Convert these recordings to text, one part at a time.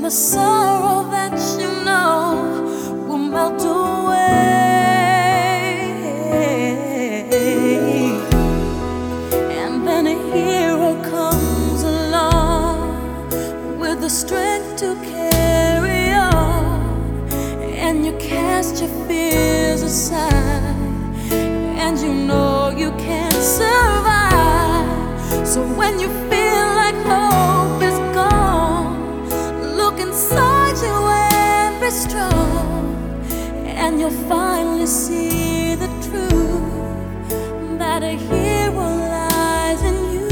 the sorrow that you know will melt away. And then a hero comes along with the strength to carry on, and you cast your fears aside, and you know you can't survive. So when you feel like hope is gone, look inside you and be strong, and you'll finally see the truth that a hero lies in you.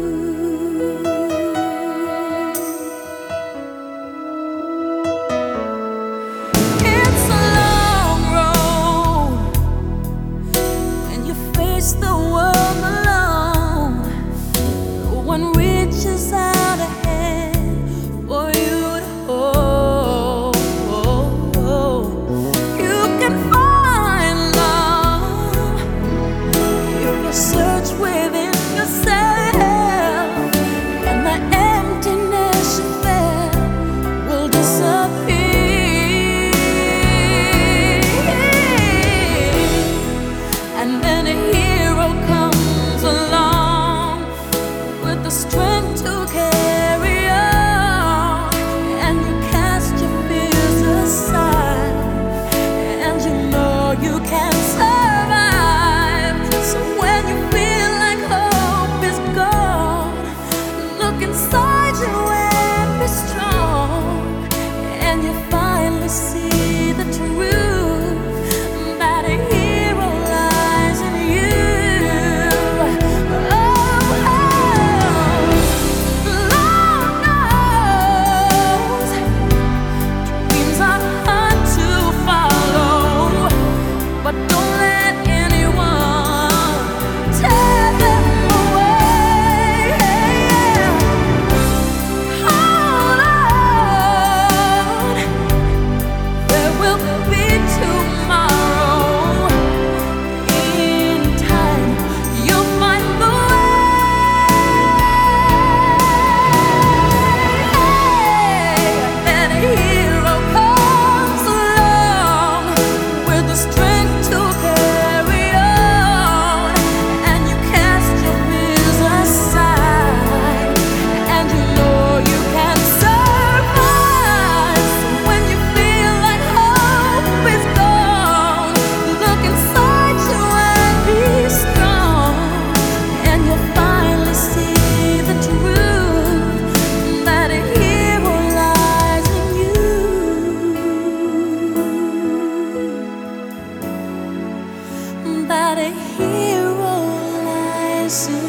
It's a long road when you face the world alone. No one reaches out a hand for you to hold. You can find love if you search within yourself, and the emptiness you felt will disappear. And then a hero comes along with the strength to carry on, and you cast your fears aside, and you know you can survive. So when you feel like hope is gone, look inside you and be strong, and you finally see the truth that a hero lies in you. Lord knows dreams are hard to follow, but don't let anyone tear them away. Hold on, there will be tomorrow. In time, you'll find the way. Then a hero comes along with the strength to carry on, and you cast your fears aside, and you know you can survive. So when you feel like hope is gone, look inside you and be strong, and you'll finally see the truth that a hero lies in you. That a hero lies in you.